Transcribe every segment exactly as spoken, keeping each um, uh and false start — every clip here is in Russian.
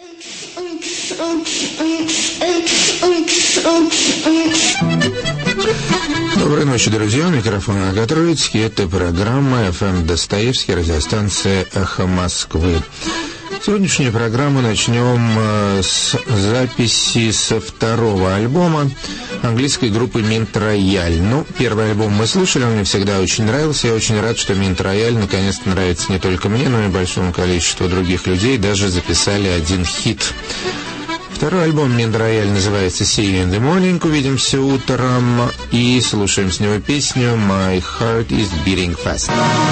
Доброй ночи, друзья. У микрофона Агат Троицкий. Это программа эф эм Достоевский, радиостанция «Эхо Москвы». Сегодняшнюю программу начнем с записи со второго альбома английской группы Mint Royale. Ну, первый альбом мы слушали, он мне всегда очень нравился. Я очень рад, что Mint Royale наконец-то нравится не только мне, но и большому количеству других людей. Даже записали один хит. Второй альбом Mint Royale называется «See You in the Morning», увидимся утром, и слушаем с него песню «My Heart is Beating Fast».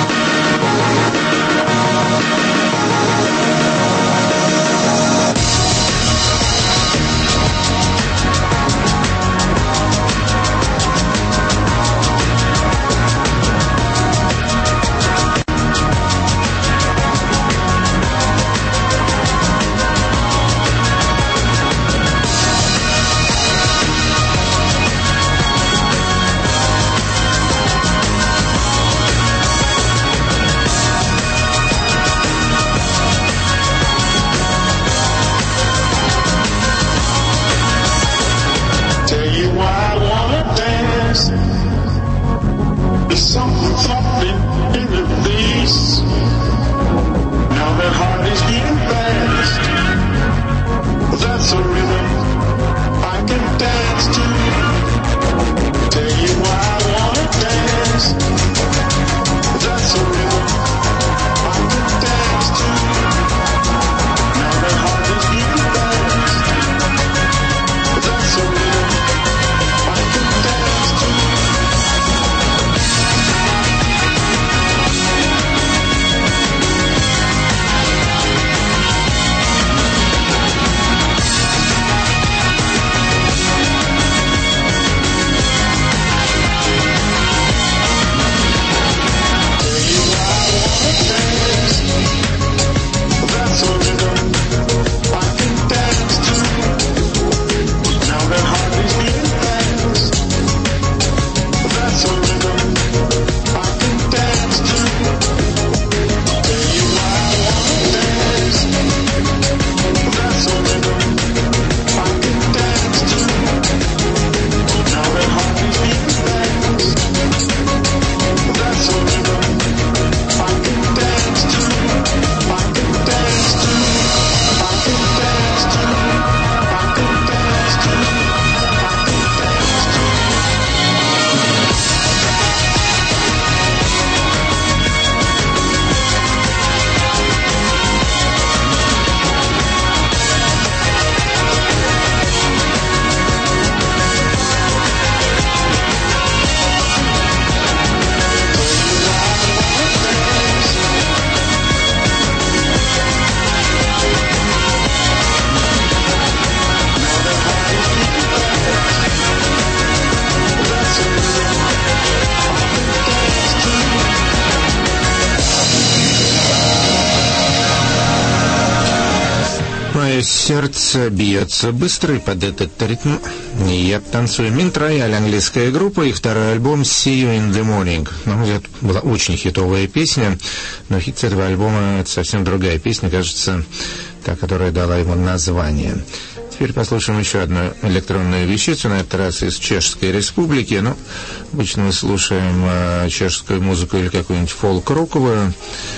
Сердце бьется быстро, и под этот ритм я танцую. Mint Royale, английская группа, и второй альбом «See You in the Morning». На мой взгляд, была очень хитовая песня, но хит с этого альбома — это совсем другая песня, кажется, та, которая дала ему название. Теперь послушаем еще одну электронную вещицу, на этот раз из Чешской Республики. Ну, обычно мы слушаем э, чешскую музыку или какую-нибудь фолк-роковую,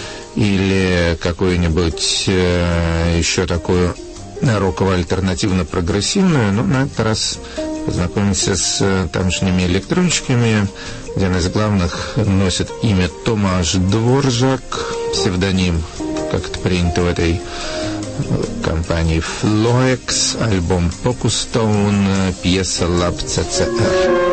или какую-нибудь э, еще такую роково-альтернативно-прогрессивную, но на этот раз познакомимся с тамошними электронщиками. Один из главных носит имя Томаш Дворжак, псевдоним, как это принято в этой компании, Флоекс, альбом Покустоун, пьеса Лаб ЦЦР.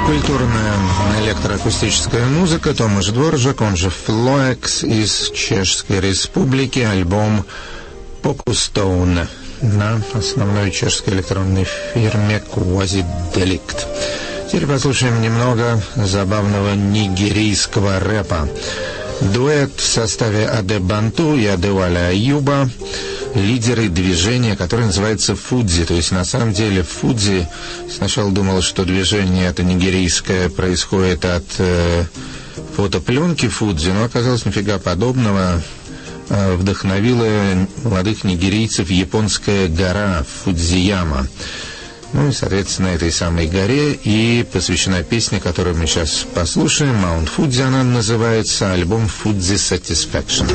Культурная электроакустическая музыка. Томаш Дворжак, он же Флоекс из Чешской Республики. Альбом Покустоун на основной чешской электронной фирме Quasi-Delict. Теперь послушаем немного забавного нигерийского рэпа. Дуэт в составе Аде Банту и Адеваля Аюба, лидеры движения, которое называется Фудзи. То есть, на самом деле, Фудзи сначала думал, что движение это нигерийское происходит от э, фотопленки Фудзи, но оказалось нифига подобного. Э, вдохновила молодых нигерийцев японская гора Фудзияма. Ну и, соответственно, этой самой горе и посвящена песня, которую мы сейчас послушаем. Маунт Фудзи она называется, альбом Fudzi Satisfaction.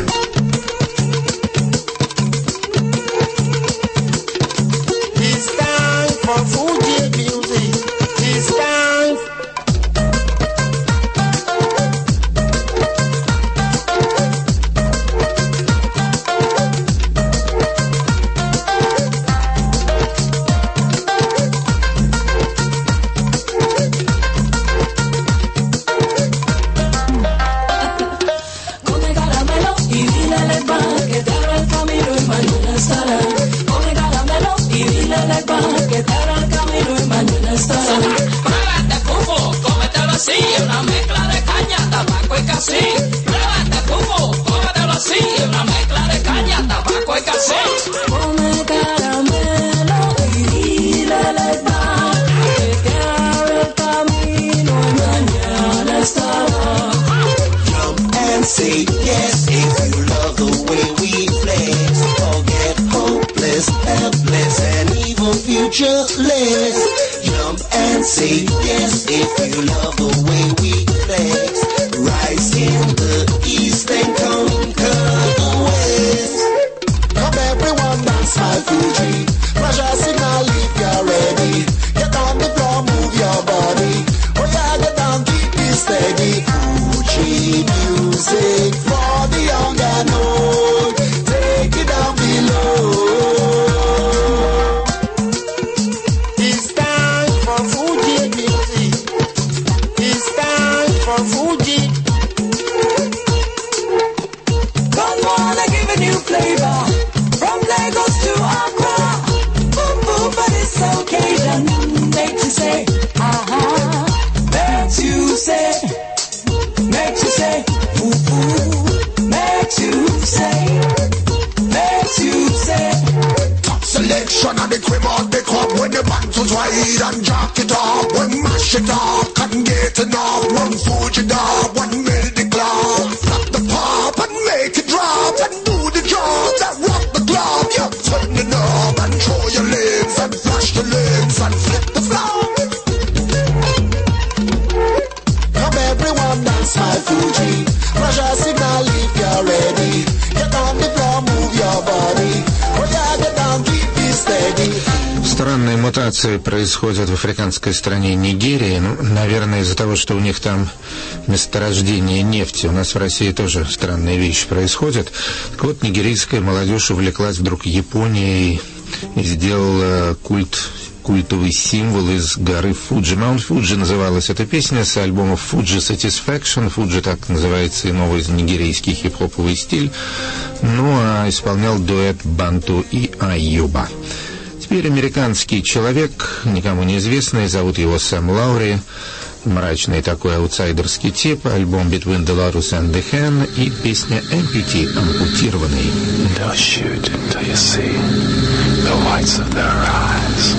Странные мутации происходят в африканской стране Нигерии. Ну, наверное, из-за того, что у них там месторождение нефти. У нас в России тоже странные вещи происходят. Так вот, нигерийская молодежь увлеклась вдруг Японией и сделала культ, культовый символ из горы Фуджи. Маунт Фуджи называлась эта песня с альбома Fudzi Satisfaction. Фуджи так называется и новый нигерийский хип-хоповый стиль. Ну, а исполнял дуэт Банту и Аюба. Теперь американский человек, никому неизвестный, зовут его Сэм Лаури. Мрачный такой аутсайдерский тип. Альбом Between the Lotus and the Hen и песня Amputee, ампутированный. They'll shoot till you see the whites of their eyes,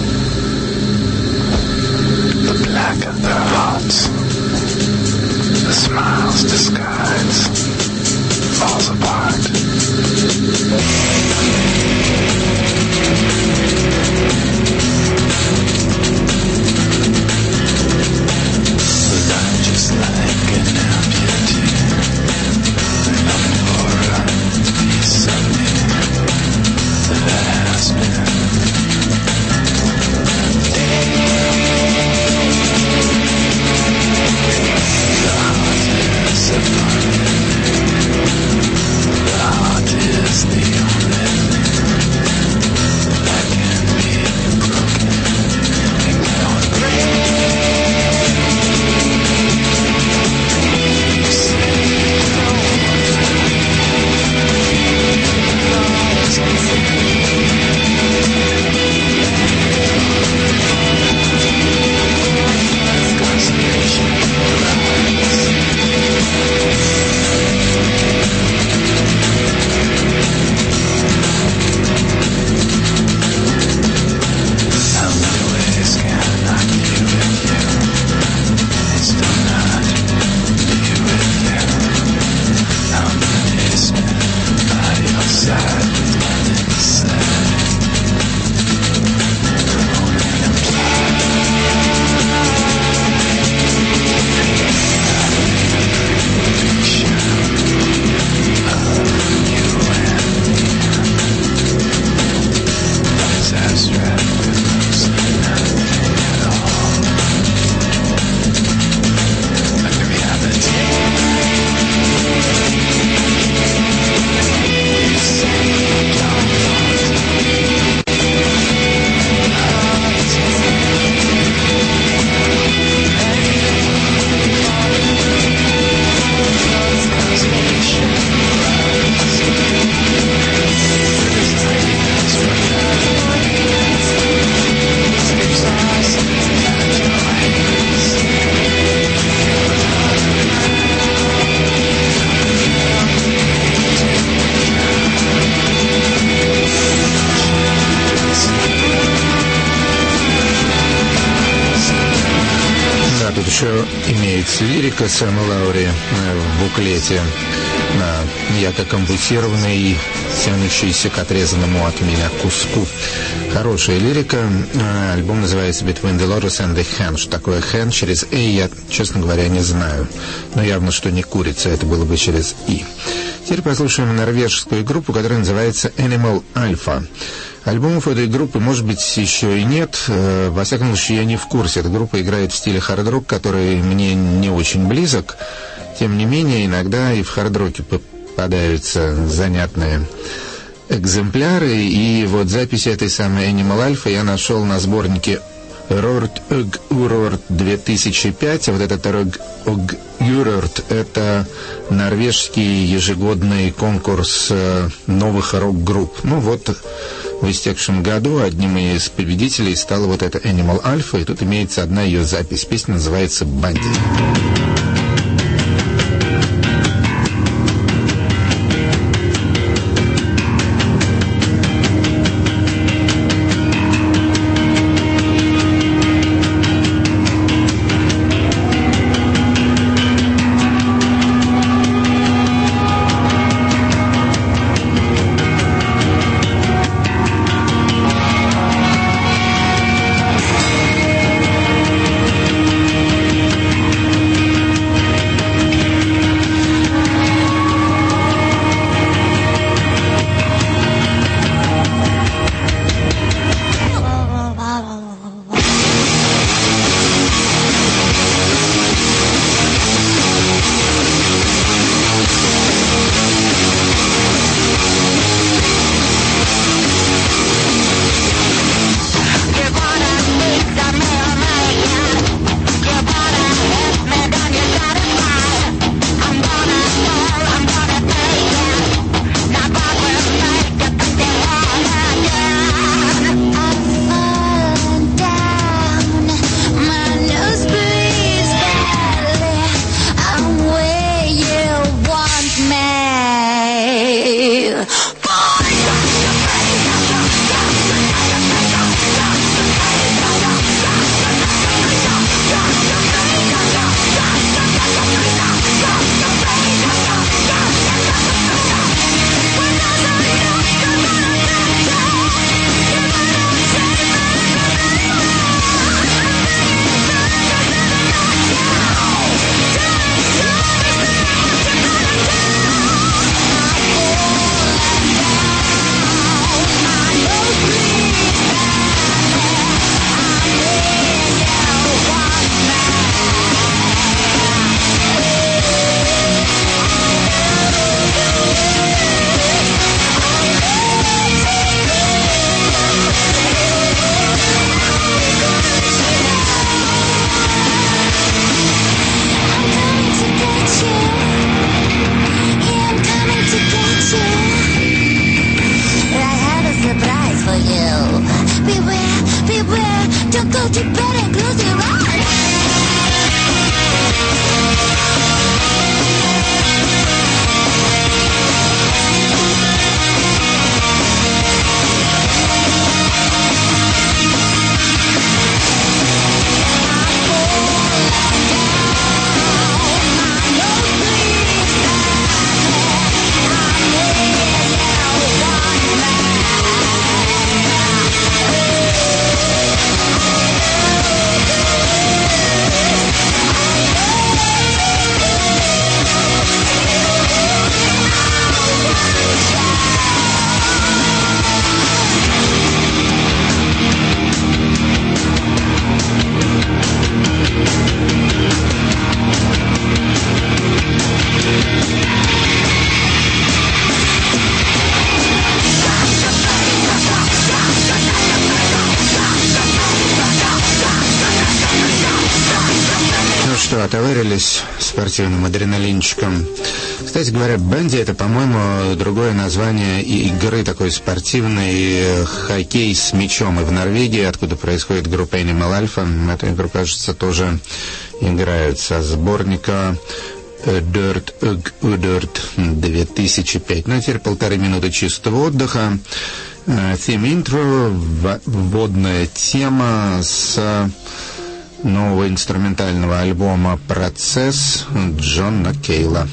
the black of their hearts, the smiles disguise falls apart. Just like an amputee, looking for a piece of me that has been еще имеется лирика Сэма Лаури в буклете, якобы ампутированный, тянущийся к отрезанному от меня куску. Хорошая лирика. Альбом называется Between the Lotus and the Hen. Что такое Hen через «э» я, честно говоря, не знаю. Но явно, что не курица, это было бы через «и». Теперь послушаем норвежскую группу, которая называется Animal Alpha. Альбомов этой группы, может быть, еще и нет. Во всяком случае, я не в курсе. Эта группа играет в стиле хард-рок, который мне не очень близок. Тем не менее, иногда и в хард-роке попадаются занятные экземпляры. И вот запись этой самой Animal Alpha я нашел на сборнике Рорт Ög Urort две тысячи пять. А вот этот Ög Urort — это норвежский ежегодный конкурс новых рок-групп. Ну вот, в истекшем году одним из победителей стала вот эта Animal Alpha, и тут имеется одна ее запись. Песня называется «Бандит». Отоварились спортивным адреналинчиком. Кстати говоря, бенди — это, по-моему, другое название игры такой спортивной, хоккей с мячом. И в Норвегии, откуда происходит группа Animal Alpha, эту игру, кажется, тоже играют со сборника Dirt Ög Urort две тысячи пять. Ну, а теперь полторы минуты чистого отдыха. Theme intro, вводная тема с нового инструментального альбома «Процесс» Джона Кейла.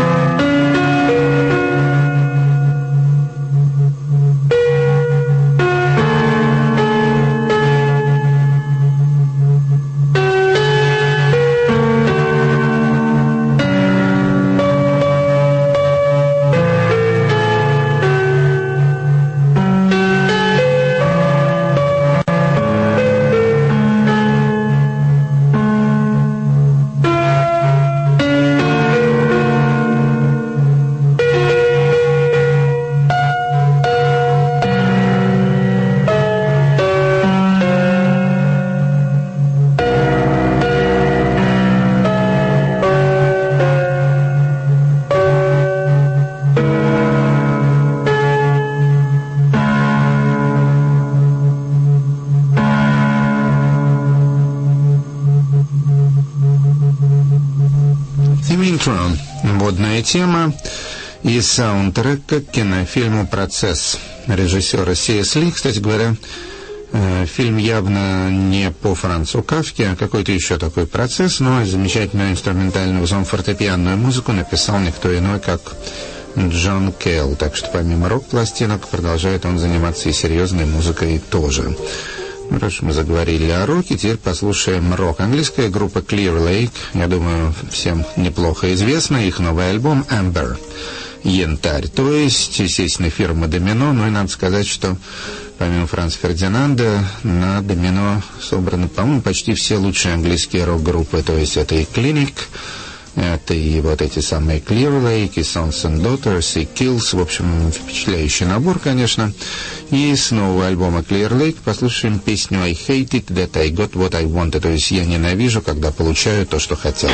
Водная тема и саундтрек к кинофильму «Процесс» режиссера Си Эс Ли. Кстати говоря, фильм явно не по Францу Кафке, а какой-то еще такой процесс, но замечательную инструментальную зон-фортепианную музыку написал никто иной, как Джон Кейл. Так что помимо рок-пластинок продолжает он заниматься и серьезной музыкой тоже. Ну, раз мы заговорили о роке, теперь послушаем рок. Английская группа Clear Lake, я думаю, всем неплохо известна, их новый альбом Amber, янтарь, то есть, естественно, фирма Домино, но и надо сказать, что помимо Франца Фердинанда на Домино собраны, по-моему, почти все лучшие английские рок-группы, то есть это и Clinic, это и вот эти самые Clear Lake, и Sons and Daughters, и Kills. В общем, впечатляющий набор, конечно. И с нового альбома Clear Lake послушаем песню I Hate It That I Got What I Wanted. То есть я ненавижу, когда получаю то, что хотел.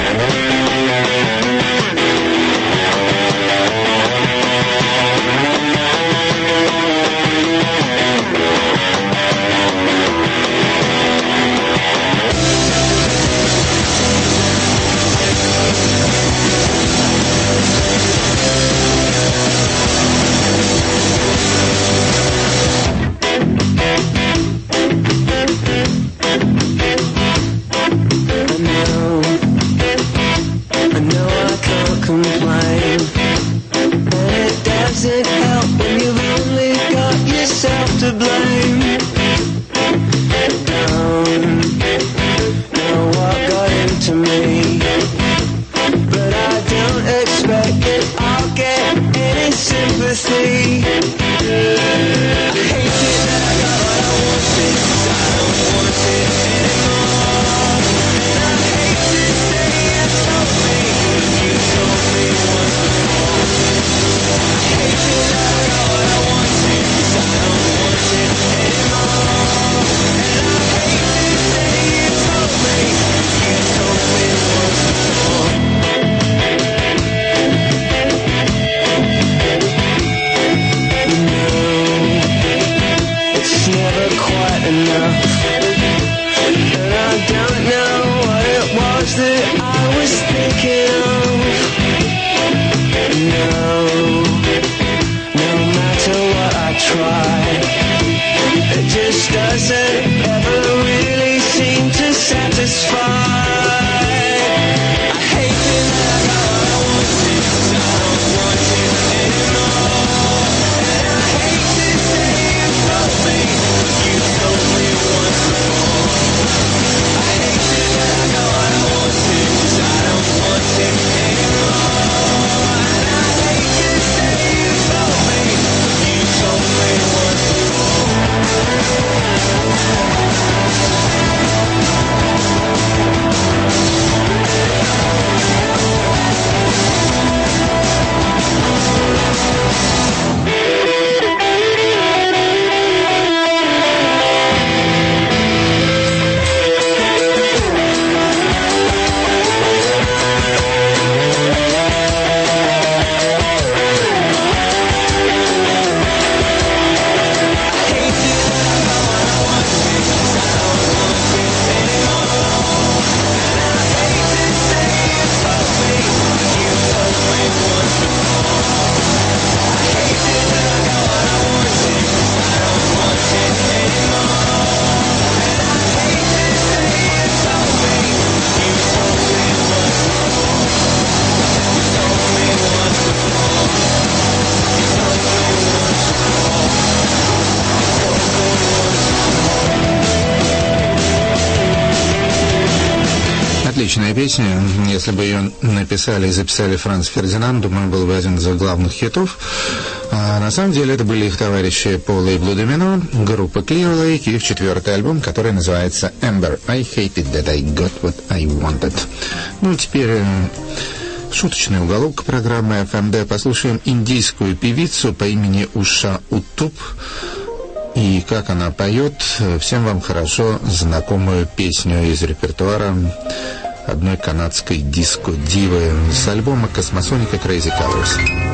Отличная песня. Если бы ее написали и записали Франц Фердинанд, думаю, был бы один из главных хитов. А на самом деле это были их товарищи по лейблу Domino, группа Clear Lake, их четвертый альбом, который называется Amber. I hated that I got what I wanted. Ну, теперь шуточный уголок программы эф эм ди. Послушаем индийскую певицу по имени Уша Утуп. И как она поет всем вам хорошо знакомую песню из репертуара одной канадской диско-дивы с альбома Cosmosonica Crazy Covers.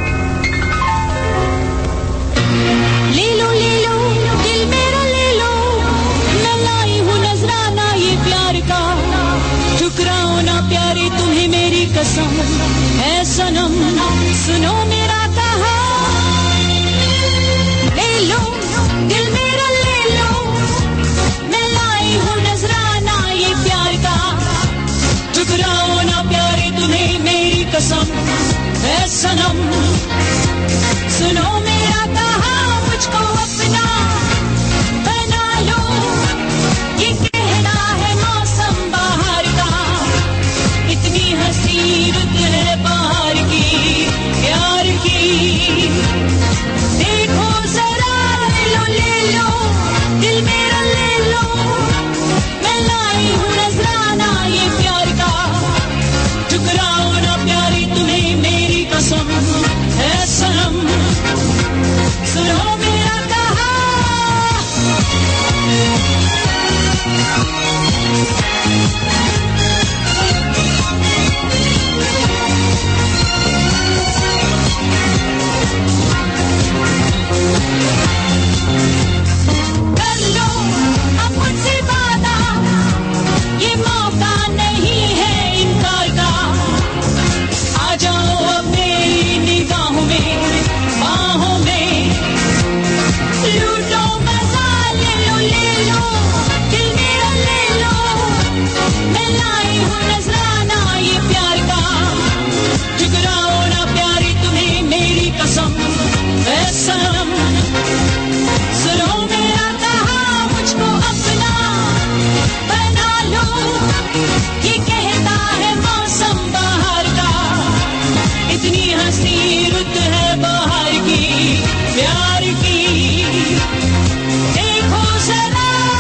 दिल मेरा ले लो, मैं लाई हूँ नजराना ये प्यार का, ठुकराओ ना प्यारे तुम्हें मेरी कसम है सनम, सुनो मेरा कहा मुझको अपना बना लो, ये कहना है मौसम बाहर का, इतनी हंसी रुत है बाहर की प्यार की, देखो जरा ले लो, दिल मेरा ले लो, मैं लाई हूँ नजराना ये प्यार का, ठुकराओ ना प्यारी तुम्हें मेरी कसम है सनम, सुनो मेरा कहा। कर लो अब मुझसे वादा, ये मौका नहीं है इनकार का, आ जाओ अब मेरी निगाहों में बाहों में, लूटो मजा ले लो ले लो, दिल मेरा ले लो, मैं लाई हूँ नजराना ये प्यार का, ठुकराओ ना प्यारी तुम्हें मेरी कसम है सनम, सुनो मेरा कहा मुझको अपना बना लो, ये कहता है मौसम बाहर का, इतनी हंसी रुत है बाहर की प्यार की, देखो जरा।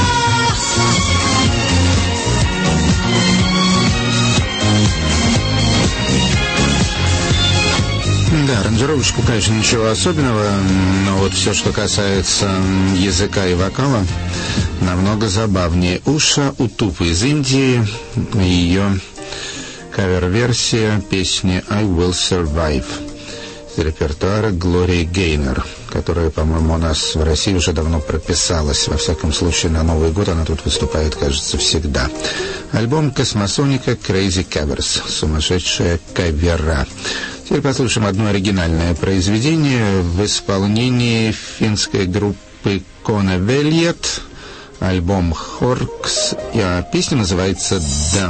Да, аранжировочку, конечно, ничего особенного, но вот все, что касается языка и вокала, намного забавнее. Уша Утуп из Индии, ее кавер-версия песни «I Will Survive» из репертуара Глории Гейнер, которая, по-моему, у нас в России уже давно прописалась. Во всяком случае, на Новый год она тут выступает, кажется, всегда. Альбом Cosmosonica Crazy Covers, сумасшедшая кавера. Теперь послушаем одно оригинальное произведение в исполнении финской группы Kone Veljet, альбом Хоркс, а песня называется «Дам».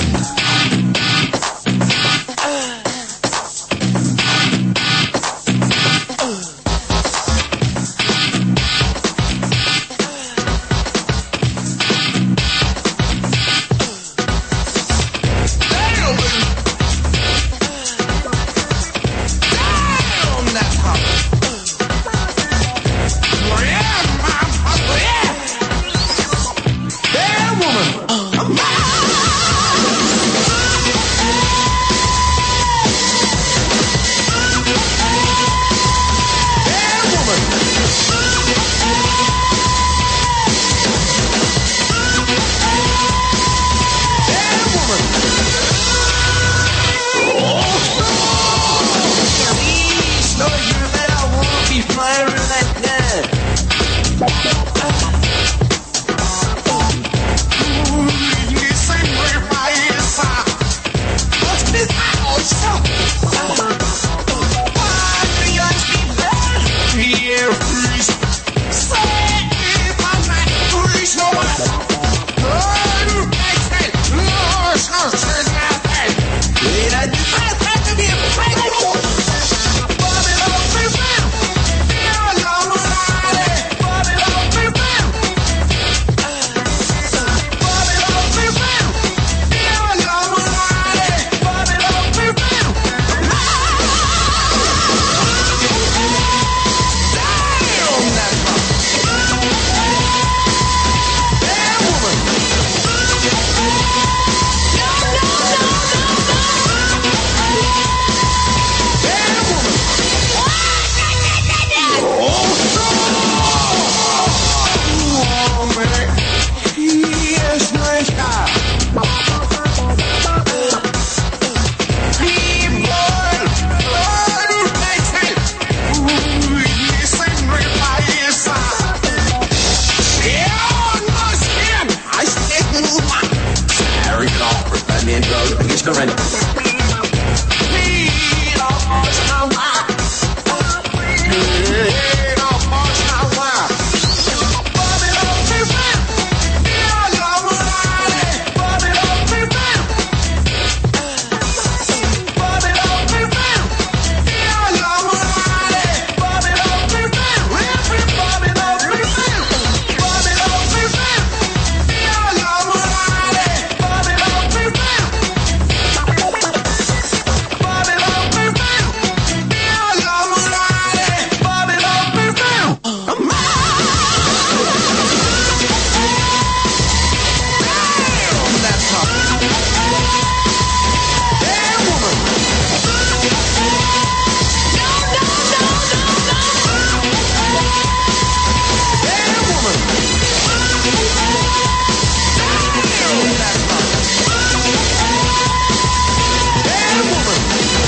Hey woman, come on. main road, it's current. Need a horse now, need a horse now, Bobby love me well, yeah, love Morale. Bobby love me well, Bobby love me well, yeah, love Morale. Bobby love me well, everybody love me well, Bobby love me well, yeah, love Morale. Bobby love me well, Bobby love me well, yeah, love Morale. Bobby love me well. That's how. Hey, woman. No, no, no, no, no. Hey, woman. That's how. Hey, woman.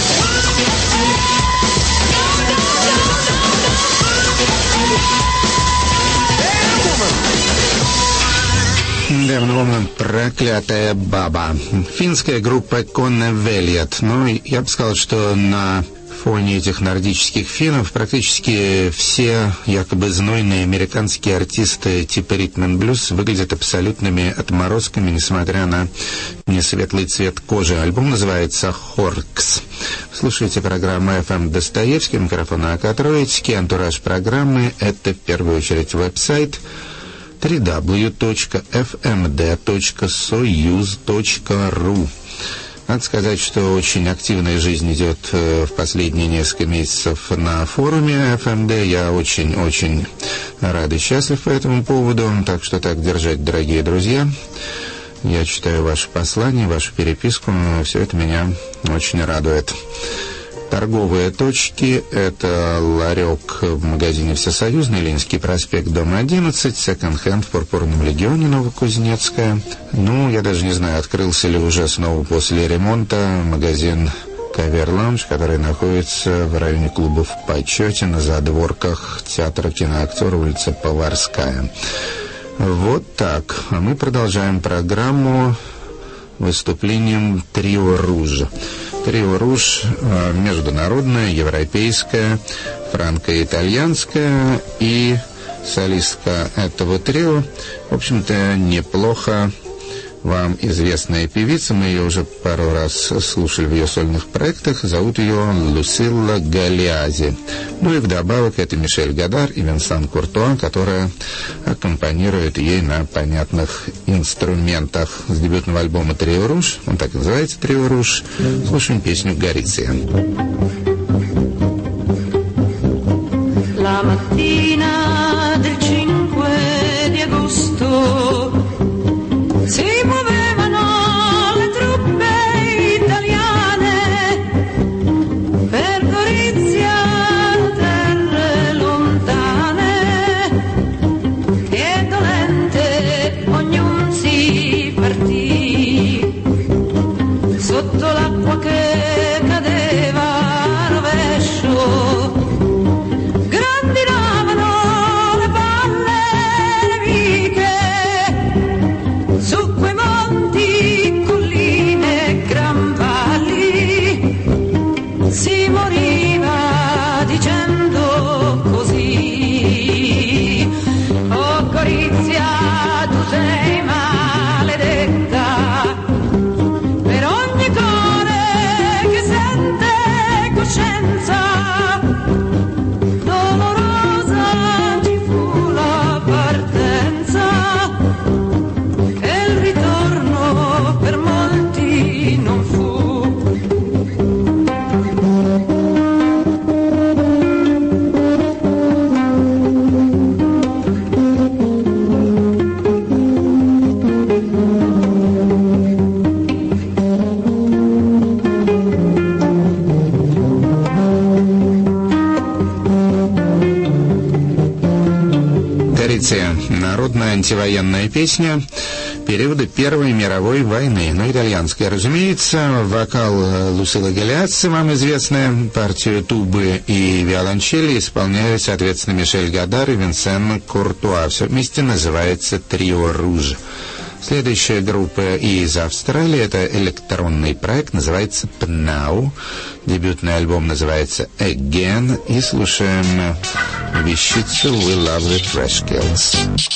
Демон Вуман, проклятая баба. Финская группа Конне Вельят. Ну, я бы сказал, что на фоне этих нордических финнов практически все якобы знойные американские артисты типа ритм энд блюз выглядят абсолютными отморозками, несмотря на несветлый цвет кожи. Альбом называется «Хоркс». Слушайте программу эф эм Достоевский, микрофон АК Троицкий. Антураж программы — это в первую очередь веб-сайт дабл ю дабл ю дабл ю точка эф эм дэ точка союз точка ру. Надо сказать, что очень активная жизнь идет в последние несколько месяцев на форуме эф эм дэ. Я очень-очень рад и счастлив по этому поводу. Так что так держать, дорогие друзья. Я читаю ваши послания, вашу переписку. Все это меня очень радует. Торговые точки — это ларек в магазине «Всесоюзный», Ленинский проспект, дом одиннадцать, секонд-хенд в Пурпурном легионе, Новокузнецкая. Ну, я даже не знаю, открылся ли уже снова после ремонта магазин «Кавер Лаунж», который находится в районе клубов в Почете, на задворках театра «Киноактер», улица Поварская. Вот так. А мы продолжаем программу выступлением «Трио Руж». «Трио Руж» — международная, европейская, франко-итальянская, и солистка этого трио, в общем-то, неплохо вам известная певица. Мы ее уже пару раз слушали в ее сольных проектах. Зовут ее Лусилла Галиази. Ну и вдобавок это Мишель Годар и Винсан Куртуа, которая аккомпанирует ей на понятных инструментах. С дебютного альбома «Трио Руж», он так и называется «Трио Руж», слушаем песню «Гориция». La mattina del cinque di agosto si muovevano le truppe italiane per Gorizia, terre lontane, e dolente ognuno si partì sotto l'acqua che cadeva a rovescio. Grandinavano le palle nemiche su quei monti, colline e gran valli. Si moriva dicendo così: oh Gorizia, tu sei maledetta per ogni cuore che sente coscienza. Dolorosa ci fu la partenza e il ritorno per molti non fu. «Гориция» — народная антивоенная песня периода Первой мировой войны. Ну, итальянская, разумеется. Вокал Лусилла Галиази, вам известная. Партию тубы и виолончели исполняют, соответственно, Мишель Годар и Винсен Куртуа. Все вместе называется «Трио Руж». Следующая группа из Австралии — это электронный проект, называется Pnau. Дебютный альбом называется Again. И слушаем вещицу We Love the Fresh Kills.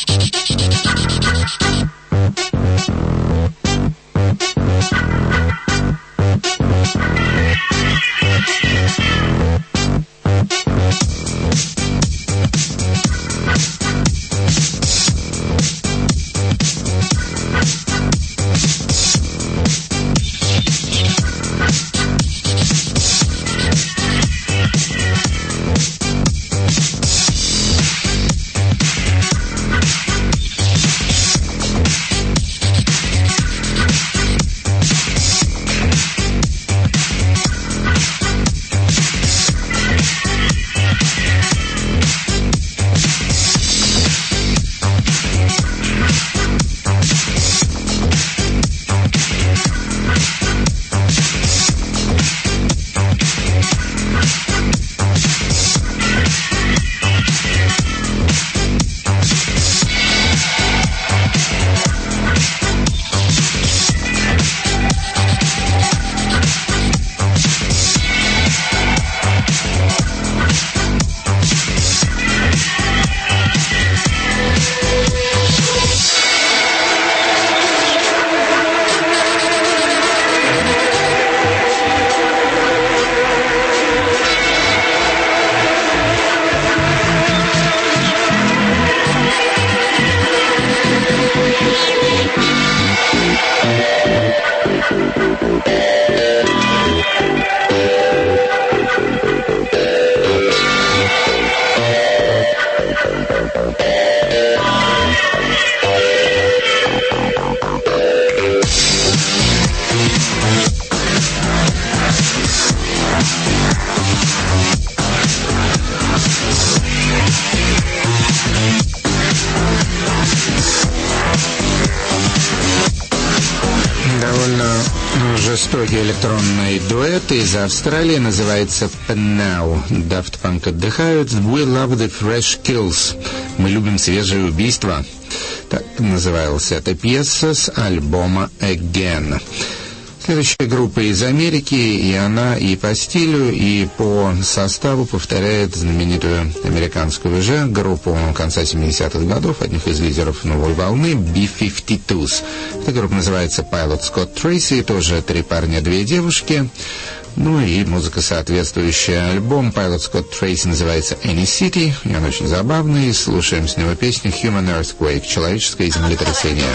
Жестокий электронный дуэт из Австралии, называется Pnau. Daft Punk отдыхают. We Love the Fresh Kills. Мы любим свежие убийства. Так называлась эта пьеса с альбома Again. Следующая группа из Америки, и она и по стилю, и по составу повторяет знаменитую американскую же группу конца семидесятых годов, одних из лидеров новой волны, би фифти туз. Эта группа называется Pilot Scott Tracy, тоже три парня, две девушки. Ну и музыка соответствующая. Альбом Pilot Scott Tracy называется Any City, и он очень забавный. Слушаем с него песню Human Earthquake, человеческое землетрясение.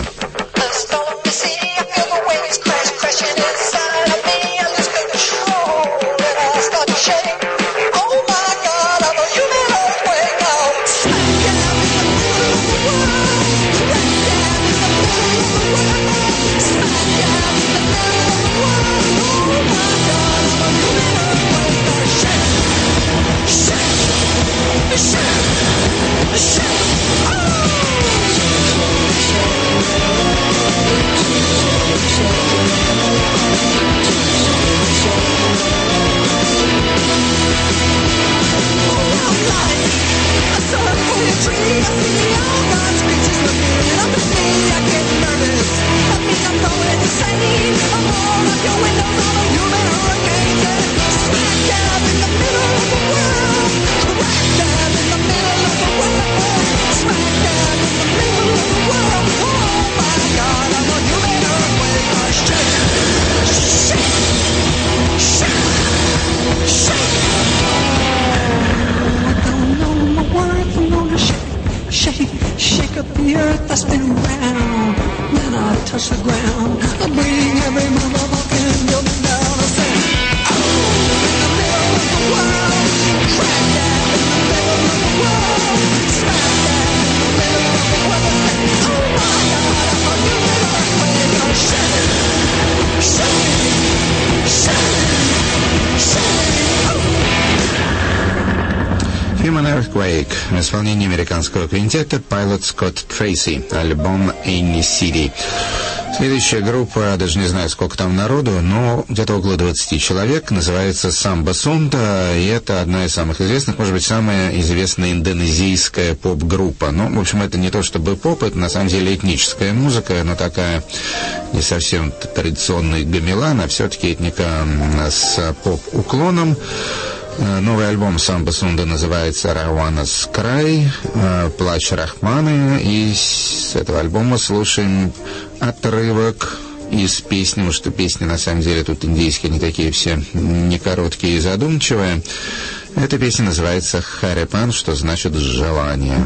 Human Earthquake в исполнении американского квинтета Pilot Scott Tracy, альбом Any City. Следующая группа, даже не знаю, сколько там народу, но где-то около двадцати человек, называется «Самба Сунда», и это одна из самых известных, может быть, самая известная индонезийская поп-группа. Ну, в общем, это не то чтобы поп, это на самом деле этническая музыка, но такая не совсем традиционный гамелан, а все-таки этника с поп-уклоном. Новый альбом «Самба Сунда» называется «Раванас Край», «Плач Рахманы», и с этого альбома слушаем отрывок из песни, потому что песни на самом деле тут индийские, они такие все не короткие и задумчивые. Эта песня называется «Харепан», что значит «желание».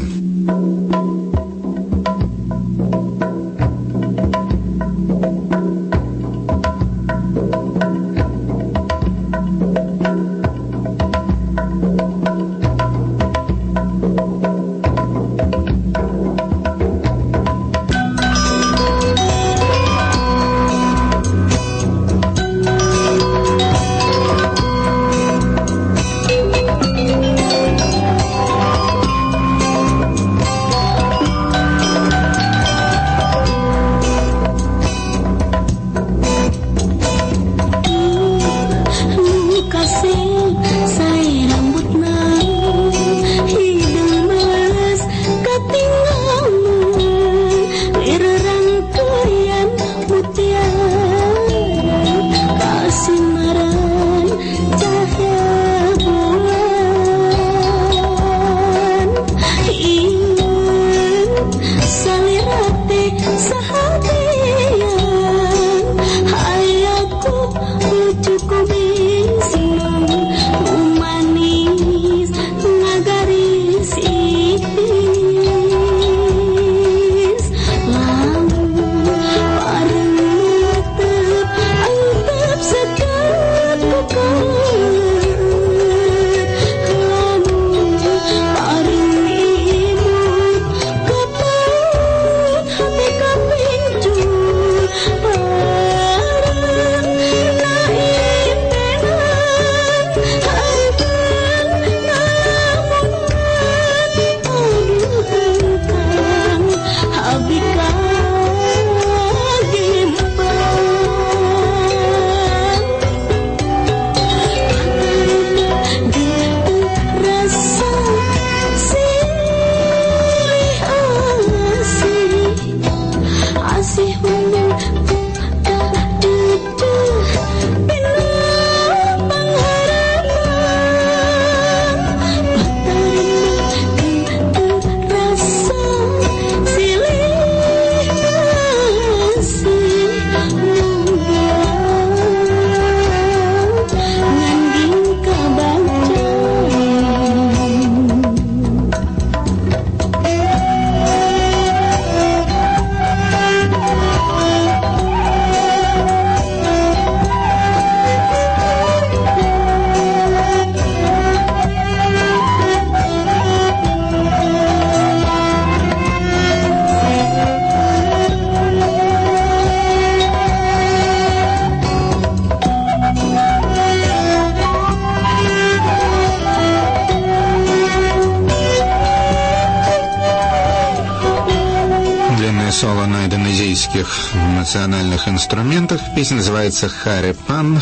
Соло на индонезийских национальных инструментах. Песня называется «Харепан»,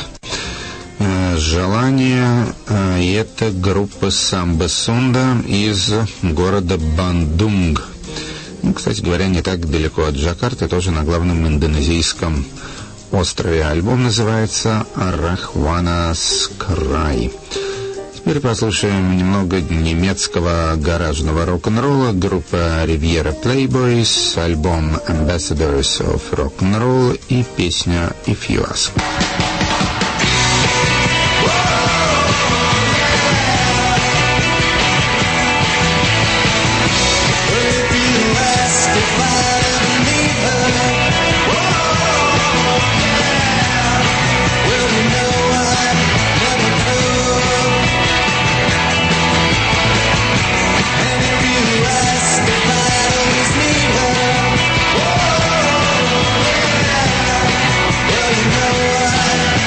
«Желание», и это группа «Самба Сунда» из города Бандунг. Ну, кстати говоря, не так далеко от Джакарты, тоже на главном индонезийском острове. Альбом называется «Рахванас Край». Теперь послушаем немного немецкого гаражного рок-н-ролла. Группа Riviera Playboys, альбом Ambassadors of Rock'n'Roll и песня If You Ask. Well, you know what?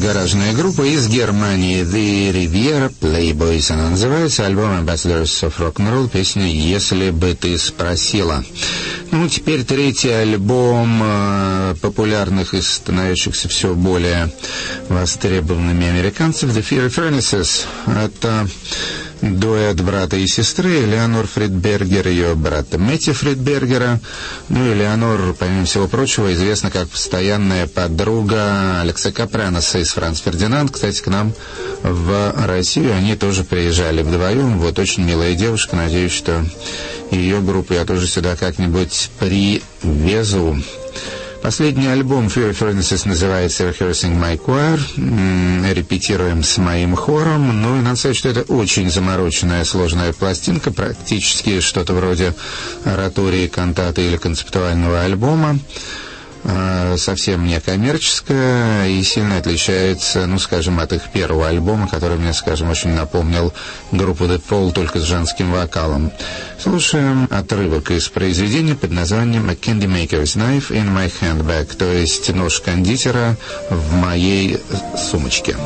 гаражная группа из Германии, The Riviera Playboys. Она называется, альбом Ambassadors of Rock'n'Roll, песня «Если бы ты спросила». Ну, теперь третий альбом э, популярных и становящихся все более востребованными американцев, The Fiery Furnaces. Это дуэт брата и сестры, Элеонор Фридбергер и ее брата Мэтти Фридбергера. Ну, Элеонор, помимо всего прочего, известна как постоянная подруга Алекса Капраноса из «Франц Фердинанд». Кстати, к нам в Россию они тоже приезжали вдвоем. Вот очень милая девушка. Надеюсь, что ее группу я тоже сюда как-нибудь привезу. Последний альбом Fiery Furnaces называется Rehearsing My Choir, репетируем с моим хором. Ну и надо сказать, что это очень замороченная, сложная пластинка, практически что-то вроде оратории, кантаты или концептуального альбома. Совсем не коммерческая и сильно отличается, ну, скажем, от их первого альбома, который мне, скажем, очень напомнил группу The Fall, только с женским вокалом. Слушаем отрывок из произведения под названием A Candy Maker's Knife in My Handbag, то есть нож кондитера в моей сумочке.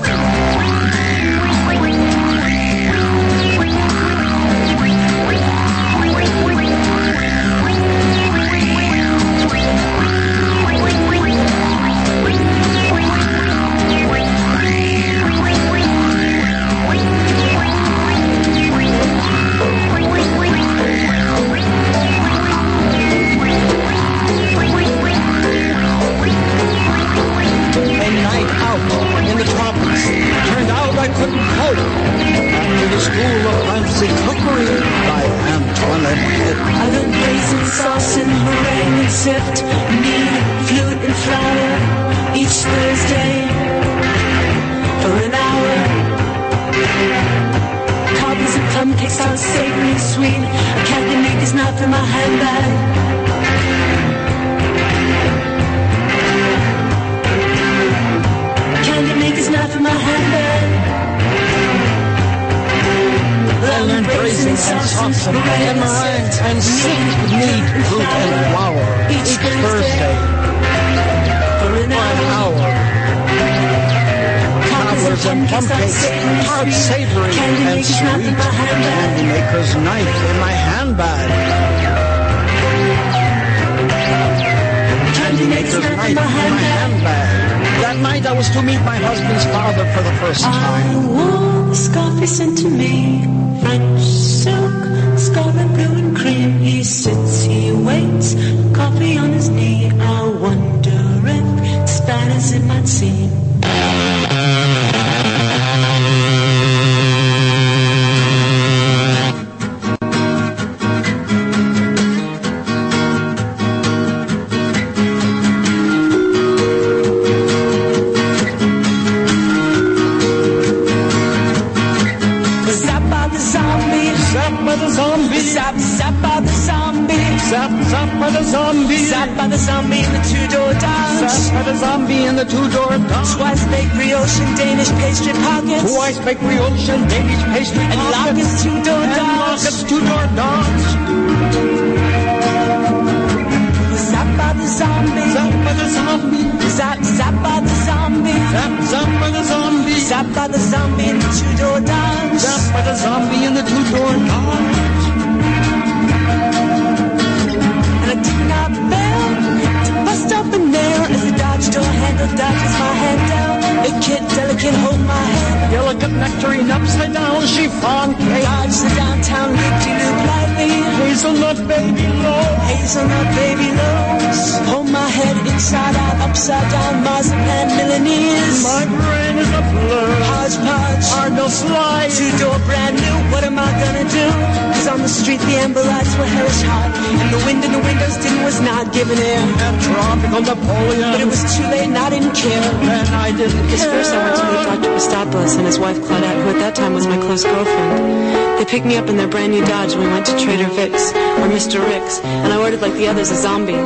Picked me up in their brand new Dodge and we went to Trader Vic's or Mister Rick's, and I ordered like the others a zombie, and a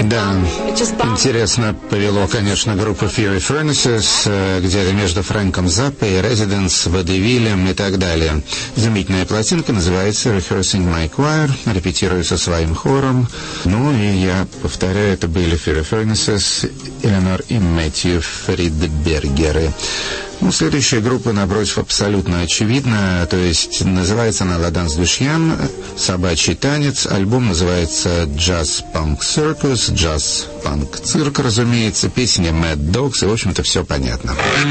Да, It just bombed. интересно повело, конечно, группа Fury Furnaces, э, где-то между Фрэнком Заппой, Residents, Водевилем и так далее. Изумительная пластинка, называется Rehearsing My Choir, репетирую со своим хором. Ну и я повторяю, это были Fury Furnaces, Эленор и Мэтью Фридбергеры. Ну, следующая группа, напротив, абсолютно очевидна, то есть называется она «La Danse du Chien», «Собачий танец», альбом называется «Jazz Punk Circus», «Jazz Punk Цирк», разумеется, песня «Mad Dogs», и, в общем-то, все понятно.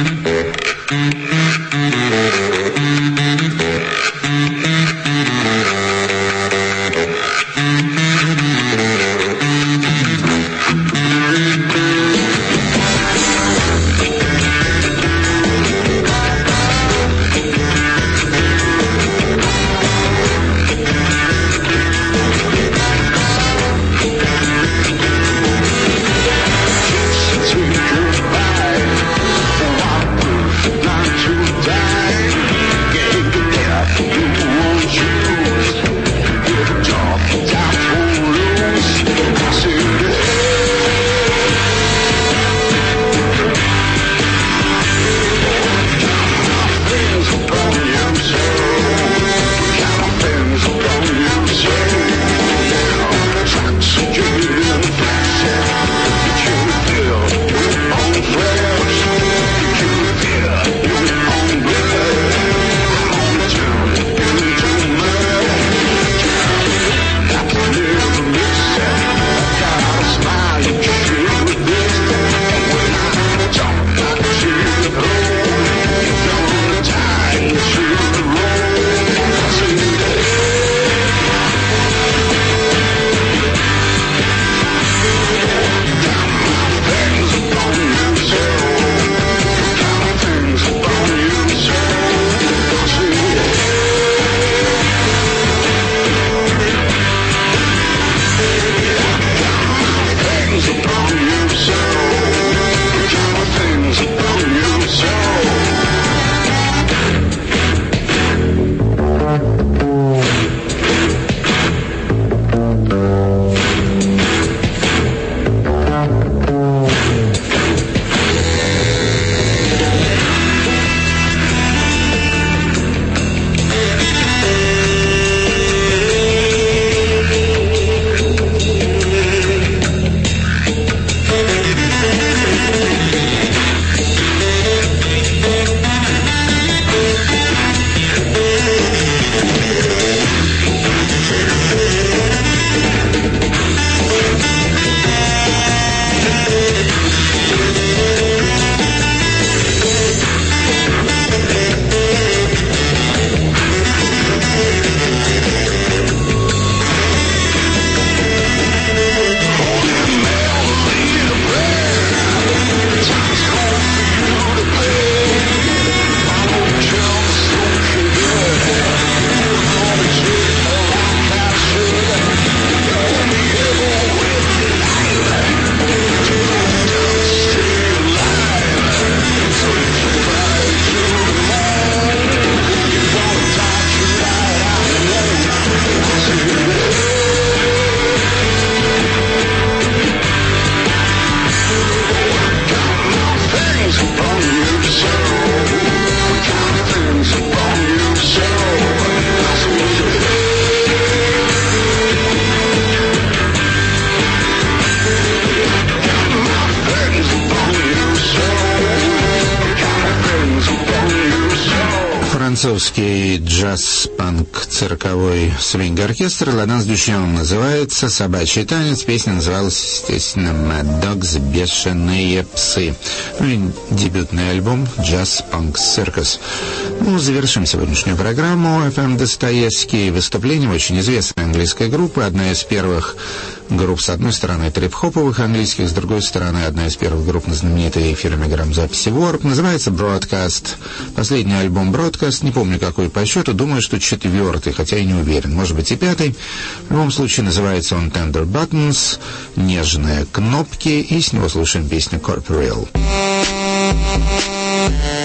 Французский джаз-панк цирковой свинг-оркестр «La Danse du Chien» называется, «Собачий танец». Песня называлась, естественно, «Mad Dogs», «Бешеные псы». Ну и дебютный альбом «Jazz-Punk Circus». Ну, завершим сегодняшнюю программу эф эм Достоевский выступлением очень известной английской группы, одна из первых групп, с одной стороны, трип-хоповых английских, с другой стороны, одна из первых групп на знаменитой фирме грамзаписи Warp, называется Broadcast. Последний альбом Broadcast, не помню какой по счету, думаю, что четвертый, хотя и не уверен, может быть и пятый. В любом случае, называется он Tender Buttons, нежные кнопки, и с него слушаем песню Corporeal.